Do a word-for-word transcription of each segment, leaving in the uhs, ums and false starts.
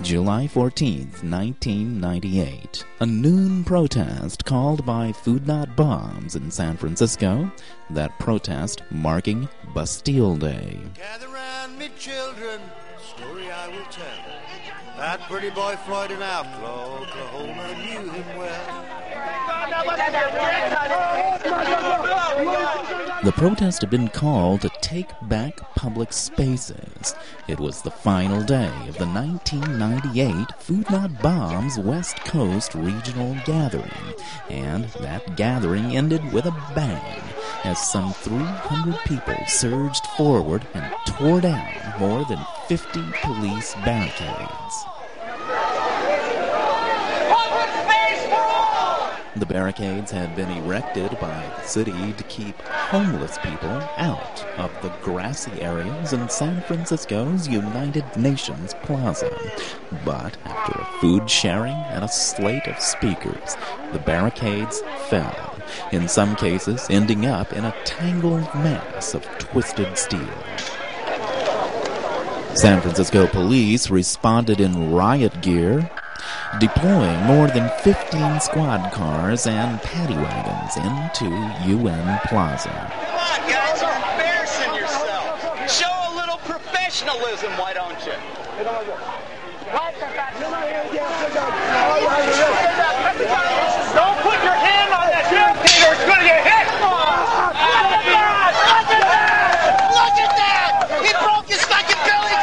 July fourteenth, nineteen ninety-eight. A noon protest called by Food Not Bombs in San Francisco. That protest marking Bastille Day. Gather round me children, story I will tell. That pretty boy Floyd in Outlaw, Oklahoma, knew him well. The protest had been called to take back public spaces. It was the final day of the nineteen ninety-eight Food Not Bombs West Coast Regional Gathering, and that gathering ended with a bang as some three hundred people surged forward and tore down more than fifty police barricades. The barricades had been erected by the city to keep homeless people out of the grassy areas in San Francisco's United Nations Plaza. But after a food sharing and a slate of speakers, the barricades fell, in some cases ending up in a tangled mass of twisted steel. San Francisco police responded in riot gear, deploying more than fifteen squad cars and paddy wagons into U N Plaza. Come on, guys, you're embarrassing yourself. Show a little professionalism, why don't you? Don't put your hand on that damn thing or it's going to get hit! Look at that! He broke his fucking belly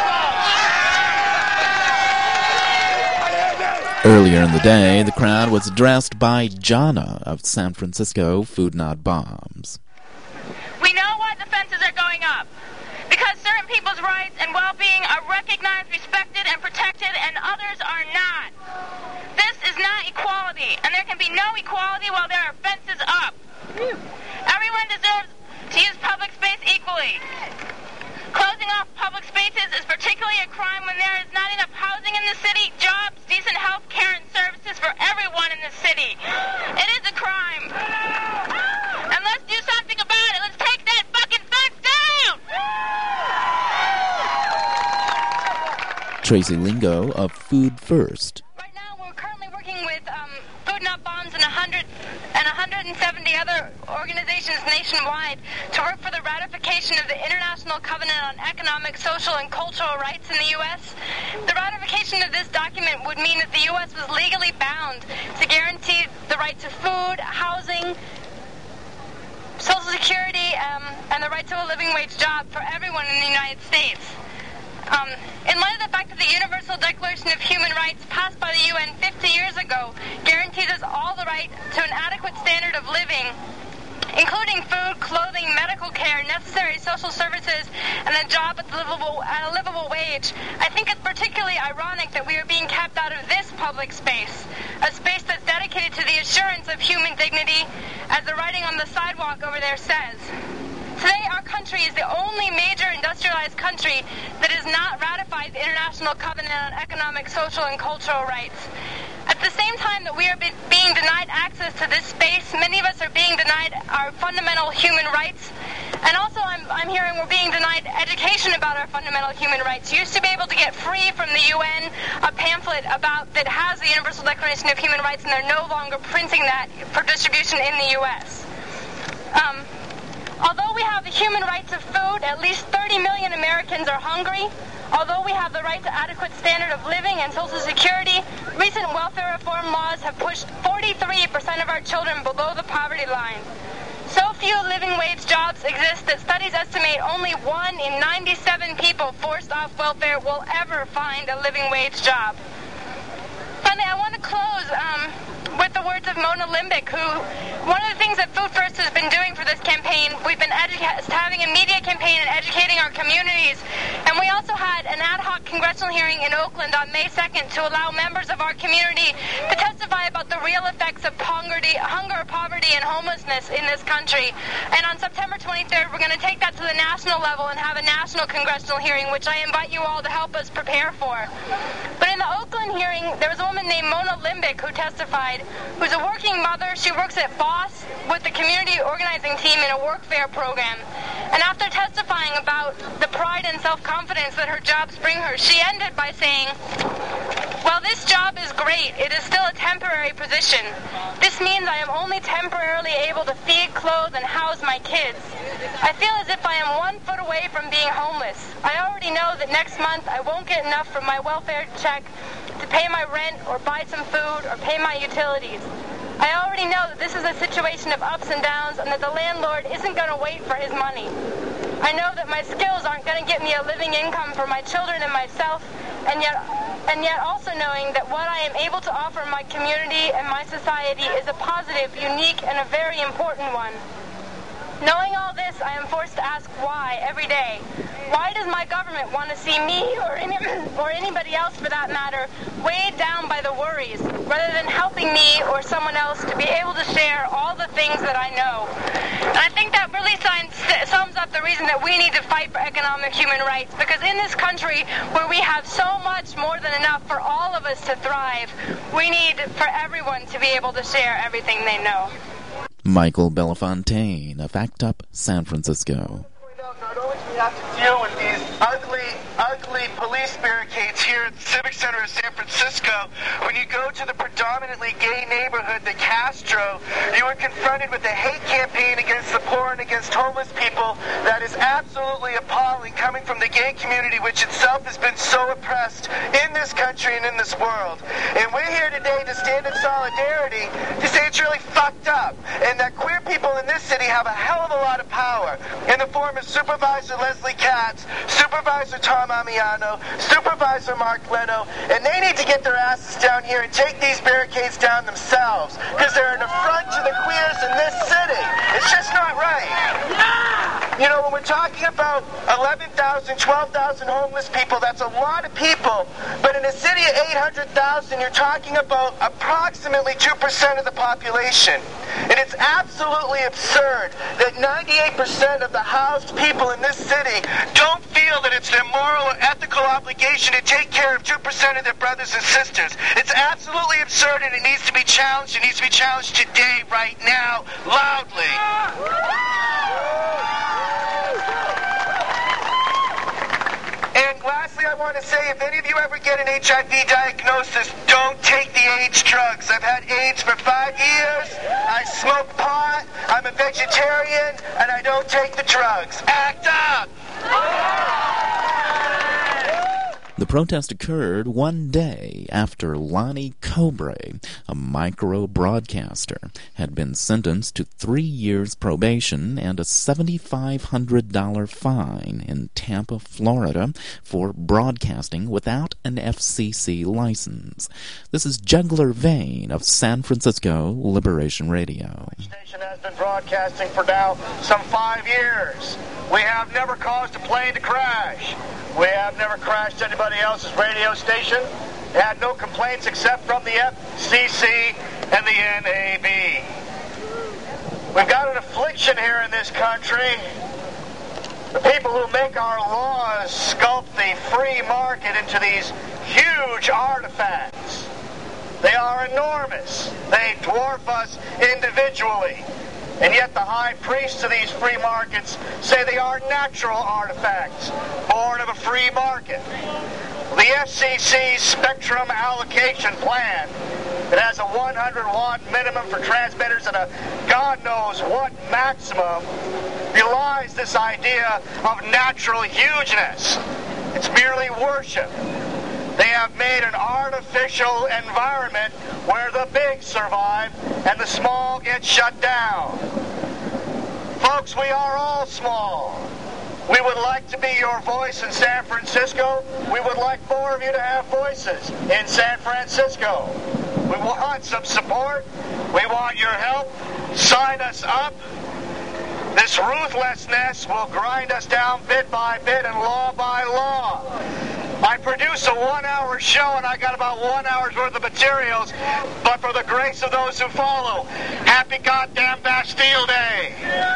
button! Earlier in the day, the crowd was addressed by Jana of San Francisco Food Not Bombs. We know why the fences are going up. Because certain people's rights and well-being are recognized, respected, and protected, and others are not. This is not equality, and there can be no equality while there are fences up. Everyone deserves to use public space equally. Closing off public spaces is particularly a crime when there is not enough housing in the city, jobs, decent health care, and services for everyone in the city. It is a crime. And let's do something about it. Let's take that fucking fence down! Tracy Lingo of Food First. Right now, we're currently working with um, Food Not Bombs and one hundred and one hundred seventy other organizations nationwide to work for the ratification of the International Covenant on Economic, Social, and Cultural Rights in the U S The ratification of this document would mean that the U S was legally bound to guarantee the right to food, housing, Social Security, um, and the right to a living wage job for everyone in the United States. Um, in light of the fact that the Universal Declaration of Human Rights passed by the U N fifty years ago guarantees us all the right to an adequate standard of living, including food, clothing, medical care, necessary social services, and a job at, the livable, at a livable wage, I think it's particularly ironic that we are being kept out of this public space, a space that's dedicated to the assurance of human dignity, as the writing on the sidewalk over there says. Today, our country is the only major industrialized country that has not ratified the International Covenant on Economic, Social, and Cultural Rights. At the same time that we are be- being denied access to this space, many of us are being denied our fundamental human rights. And also, I'm, I'm hearing we're being denied education about our fundamental human rights. You used to be able to get free from the U N a pamphlet about that has the Universal Declaration of Human Rights, and they're no longer printing that for distribution in the U S Um... Although we have the human rights of food, at least thirty million Americans are hungry. Although we have the right to adequate standard of living and Social Security, recent welfare reform laws have pushed forty-three percent of our children below the poverty line. So few living wage jobs exist that studies estimate only one in ninety-seven people forced off welfare will ever find a living wage job. Finally, I want to close um, with the words of Mona Limbick, who, one of the things that Food First has been doing for this campaign, we've been edu- having a media campaign and educating our communities, and we also had an ad hoc congressional hearing in Oakland on May second to allow members of our community to testify about the real effects of poverty, hunger, poverty, and homelessness in this country. And on September twenty-third, we're going to take that to the national level and have a national congressional hearing, which I invite you all to help us prepare for. But in the Oakland hearing, there was a woman named Mona Limbick who testified, who's a working mother. She works at Boss with the community organizing team in a workfare program. And after testifying about the pride and self-confidence that her jobs bring her, she ended by saying, While this job is great, it is still a temporary position. This means I am only temporarily able to feed, clothe, and house my kids. I feel as if I am one foot away from being homeless. I already know that next month I won't get enough from my welfare check to pay my rent or buy some food or pay my utilities. I already know that this is a situation of ups and downs and that the landlord isn't going to wait for his money. I know that my skills aren't going to get me a living income for my children and myself, and yet and yet also knowing that what I am able to offer my community and my society is a positive, unique, and a very important one. Knowing all this, I am forced to ask why every day. Why does my government want to see me, or any, or anybody else for that matter, weighed down by the worries, rather than helping me or someone else to be able to share all the things that I know? And I think that really signs, sums up the reason that we need to fight for economic human rights, because in this country, where we have so much more than enough for all of us to thrive, we need for everyone to be able to share everything they know. Michael Belafontaine of ACT UP San Francisco. Not only do we have to deal with these ugly, ugly police barricades here at the Civic Center of San Francisco, when you go to the predominantly gay neighborhood, the Castro, you are confronted with a hate campaign against the poor and against homeless people that is absolutely appalling, coming from the gay community, which itself has been so oppressed in this country and in this world. And we're here today to stand in solidarity to say it's really fucked up, and that queer people in this city have a hell of a lot of power in the form of Supervisor Leslie Katz, Supervisor Tom Amiano, Supervisor Mark Leno, and they need to get their asses down here and take these barricades down themselves, because they're an affront to the queers in this city. It's just not right. You know, when we're talking about eleven thousand, twelve thousand homeless people, that's a lot of people, but in a city of eight hundred thousand, you're talking about approximately two percent of the population. And it's absolutely absurd that ninety-eight percent of the housed people in this city don't feel that it's their moral or ethical obligation to take care of two percent of their brothers and sisters. It's absolutely absurd, and it needs to be challenged. It needs to be challenged today, right now, loudly. And lastly, I want to say, if any of you ever get an H I V diagnosis, don't take the AIDS drugs. I've had AIDS for five years. I smoke pot. I'm a vegetarian, and I don't take the drugs. Act up! The protest occurred one day after Lonnie Cobre, a micro-broadcaster, had been sentenced to three years probation and a seven thousand five hundred dollars fine in Tampa, Florida, for broadcasting without an F C C license. This is Juggler Vane of San Francisco Liberation Radio. The station has been broadcasting for now some five years. We have never caused a plane to crash. We have never crashed anybody else's radio station. Had no complaints except from the F C C and the N A B. We've got an affliction here in this country. The people who make our laws sculpt the free market into these huge artifacts. They are enormous. They dwarf us individually. And yet the high priests of these free markets say they are natural artifacts, born of a free market. The F C C's spectrum allocation plan, it has a one hundred watt minimum for transmitters and a God knows what maximum, belies this idea of natural hugeness. It's merely worship. They have made an artificial environment where the big survive and the small get shut down. Folks, we are all small. We would like to be your voice in San Francisco. We would like more of you to have voices in San Francisco. We want some support. We want your help. Sign us up. This ruthlessness will grind us down bit by bit and law by law. I produce a one-hour show, and I got about one hour's worth of materials, but for the grace of those who follow, happy goddamn Bastille Day!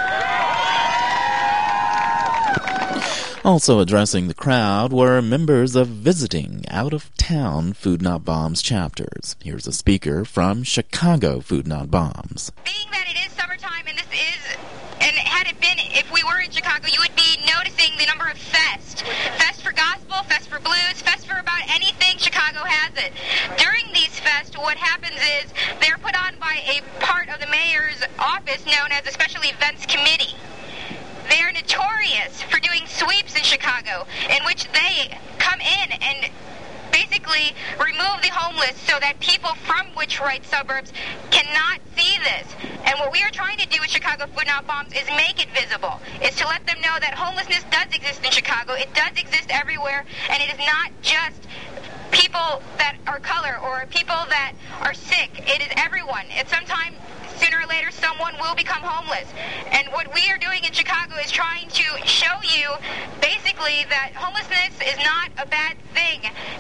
Also addressing the crowd were members of visiting out-of-town Food Not Bombs chapters. Here's a speaker from Chicago Food Not Bombs. Being that it is summertime and this is an had it been, if we were in Chicago, you would be noticing the number of Fest. Fest for gospel, Fest for blues, Fest for about anything. Chicago has it. During these Fest, what happens is they're put on by a part of the mayor's office known as a Special Events Committee. They are notorious for doing sweeps in Chicago, in which they come in and basically remove the homeless so that people from which right suburbs cannot see this. And what we are trying to do with Chicago Food Not Bombs is make it visible, is to let them know that homelessness does exist in Chicago. It does exist everywhere, and it is not just people that are color or people that are sick. It is everyone. It's sometimes, sooner or later, someone will become homeless. And what we are doing in Chicago is trying to show you basically that homelessness is not a bad thing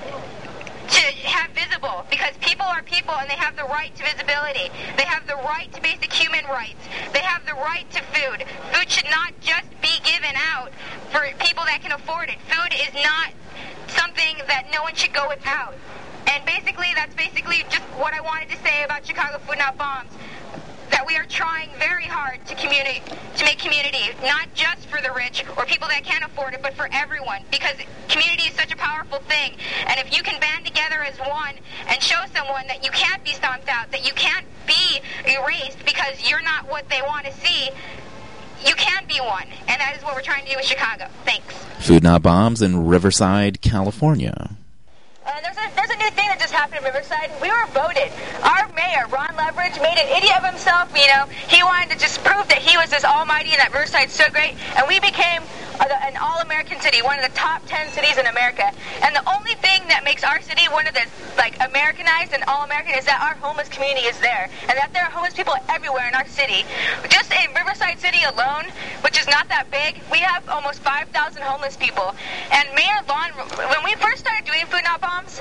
to have visible, because people are people and they have the right to visibility. They have the right to basic human rights. They have the right to food. Food should not just be given out for people that can afford it. Food is not something that no one should go without. And basically, that's basically just what I wanted to say about Chicago Food Not Bombs. That we are trying very hard to community, to make community, not just for the rich or people that can't afford it, but for everyone, because community is such a powerful thing. And if you can band together as one and show someone that you can't be stomped out, that you can't be erased because you're not what they want to see, you can be one. And that is what we're trying to do with Chicago. Thanks. Food Not Bombs in Riverside, California. Uh, there's, a, there's a new thing that just happened in Riverside. We were voted. Our mayor, Ron Leverage, made an idiot of himself. You know, he wanted to just prove that he was this almighty and that Riverside's so great. And we became uh, the, an all-American city, one of the top ten cities in America. And the only thing that makes our city one of the, like, Americanized and all-American is that our homeless community is there. And that there are homeless people everywhere in our city. Just in Riverside City alone, which is not that big, we have almost five thousand homeless people. And Mayor Lon, when we first started doing Food Not Bombs,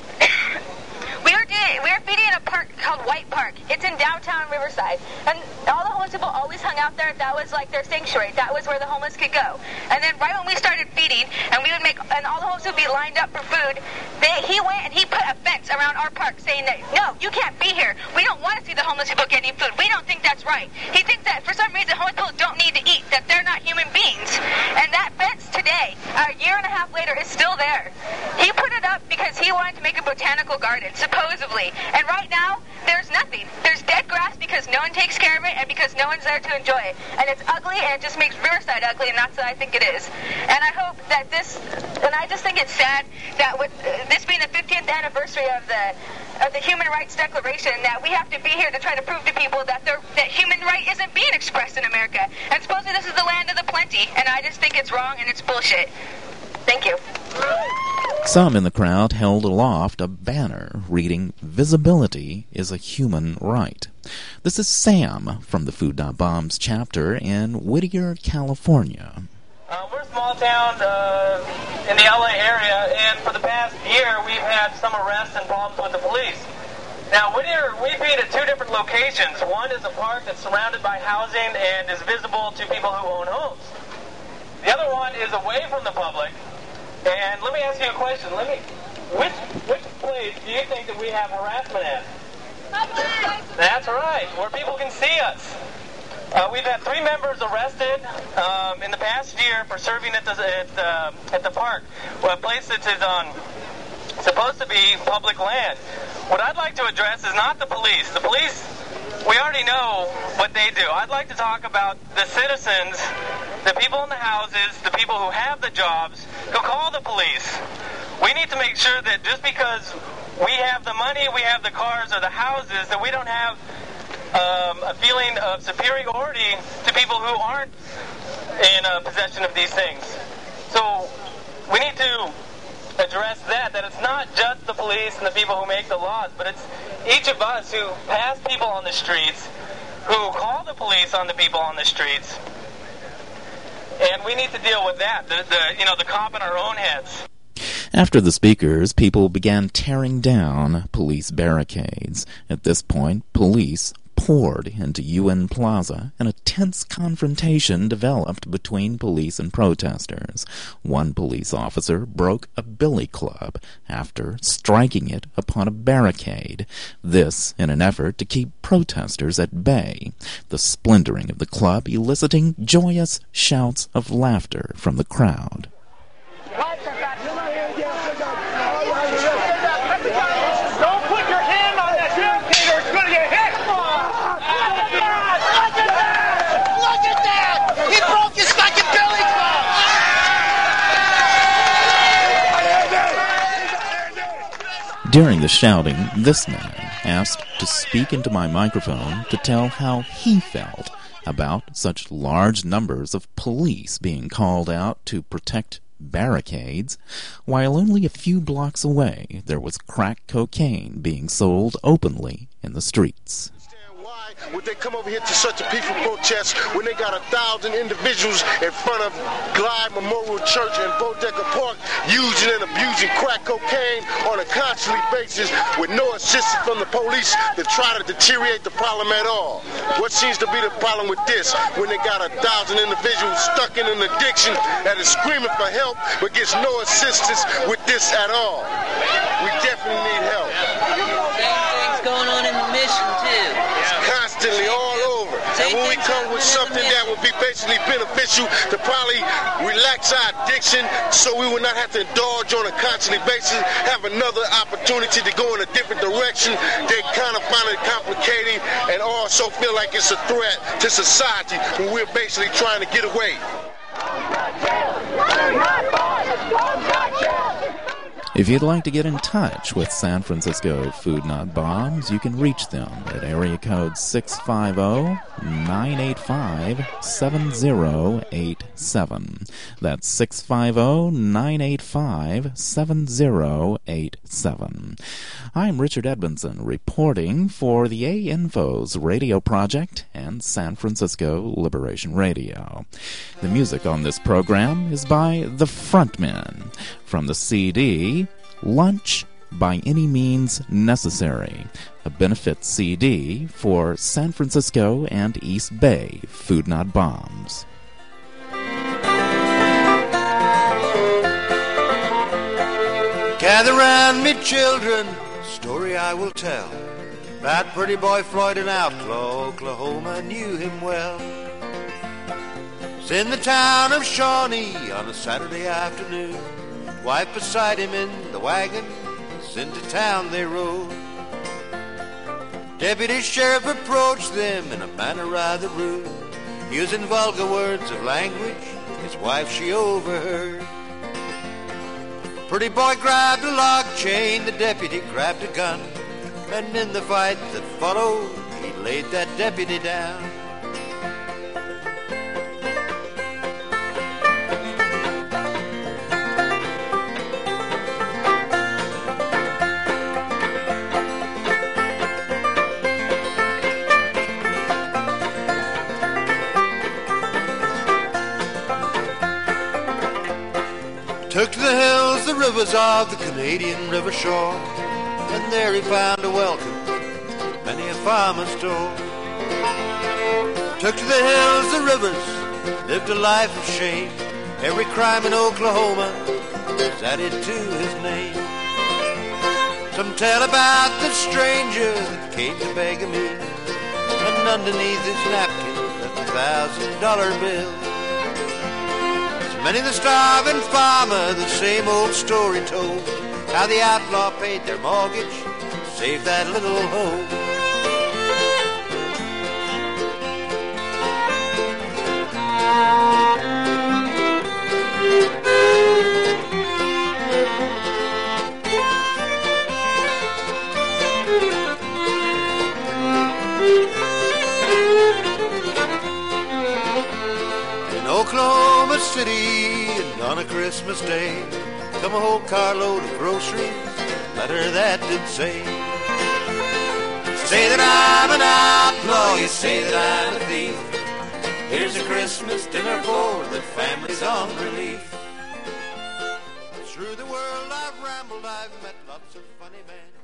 we were doing, we were feeding in a park called White Park. It's in downtown Riverside, and all the homeless people always hung out there. That was like their sanctuary. That was where the homeless could go. And then right when we started feeding, and we would make, and all the homeless would be lined up for food, they, he went and he put a fence around our park saying that, no, you can't be here. We don't want to see the homeless people getting food. We don't think that's right. He thinks that for some reason homeless people don't need to eat, that they're not human beings. And that fence today, a year and a half later, is still there. He put it up because he wanted to make a botanical garden, supposedly. And right now, there's nothing. There's dead grass because no one takes care of it and because no one's there to enjoy it. And it's ugly, and it just makes Riverside ugly, and that's what I think it is. And I hope that this, and I just think it's sad that with uh, this being the fiftieth anniversary of the of the Human Rights Declaration, that we have to be here to try to prove to people that that human right isn't being expressed in America. And supposedly this is the land of the plenty, and I just think it's wrong and it's bullshit. Thank you. Some in the crowd held aloft a banner reading, "Visibility is a human right." This is Sam from the Food Not Bombs chapter in Whittier, California. Uh, we're a small town uh, in the L A area, and for the past year we've had some arrests and problems with the police. Now, Whittier, we feed at two different locations. One is a park that's surrounded by housing and is visible to people who own homes. The other one is away from the public. And let me ask you a question. Let me, which which place do you think that we have harassment at? Public. That's right, where people can see us. Uh, we've had three members arrested um, in the past year for serving at the at, uh, at the park, a place that is on supposed to be public land. What I'd like to address is not the police. The police, we already know what they do. I'd like to talk about the citizens, the people in the houses, the people who have the jobs, who call the police. We need to make sure that just because we have the money, we have the cars or the houses, that we don't have um, a feeling of superiority to people who aren't in uh, possession of these things. So we need to address that, that it's not just the police and the people who make the laws, but it's each of us who pass people on the streets, who call the police on the people on the streets. And we need to deal with that, the, the you know, the cop in our own heads. After the speakers, people began tearing down police barricades. At this point, police poured into U N Plaza, and a tense confrontation developed between police and protesters. One police officer broke a billy club after striking it upon a barricade, this in an effort to keep protesters at bay, the splintering of the club eliciting joyous shouts of laughter from the crowd. Don't put your hand on that barricade or it's going to get hit! Look at that! He broke his fucking belly club! During the shouting, this man asked to speak into my microphone to tell how he felt about such large numbers of police being called out to protect barricades, while only a few blocks away there was crack cocaine being sold openly in the streets. Why would they come over here to such a peaceful protest when they got a thousand individuals in front of Glide Memorial Church and Bodecker Park using and abusing crack cocaine on a constantly basis with no assistance from the police to try to deteriorate the problem at all? What seems to be the problem with this when they got a thousand individuals stuck in an addiction that is screaming for help but gets no assistance with this at all? We definitely need help. Same thing's going on in the mission too. Constantly all over. And when we come with something that would be basically beneficial to probably relax our addiction so we would not have to indulge on a constantly basis, have another opportunity to go in a different direction, they kind of find it complicating and also feel like it's a threat to society when we're basically trying to get away. If you'd like to get in touch with San Francisco Food Not Bombs, you can reach them at area code six five zero, nine eight five, seven zero eight seven. That's six five zero, nine eight five, seven zero eight seven. I'm Richard Edmondson, reporting for the A-Infos radio project and San Francisco Liberation Radio. The music on this program is by The Frontmen, from the C D Lunch by Any Means Necessary, a benefit C D for San Francisco and East Bay Food Not Bombs. Gather round me, children, story I will tell. That pretty boy Floyd, an outlaw, Oklahoma, knew him well. It's in the town of Shawnee on a Saturday afternoon. Wife beside him in the wagon, as into town they rode. Deputy sheriff approached them in a manner rather rude, using vulgar words of language his wife she overheard. Pretty boy grabbed a log chain, the deputy grabbed a gun, and in the fight that followed, he laid that deputy down. Took to the hills, the rivers of the Canadian river shore, and there he found a welcome, many a farmer's door. Took to the hills, the rivers, lived a life of shame. Every crime in Oklahoma was added to his name. Some tell about the stranger that came to beg a meal, and underneath his napkin left a thousand dollar bill. Many the starving farmer, the same old story told, how the outlaw paid their mortgage, saved that little home. In Oklahoma City, and on a Christmas day, come a whole carload of groceries, letter that did say, say that I'm an outlaw, you say that I'm a thief. Here's a Christmas dinner for the families on relief. Through the world I've rambled, I've met lots of funny men.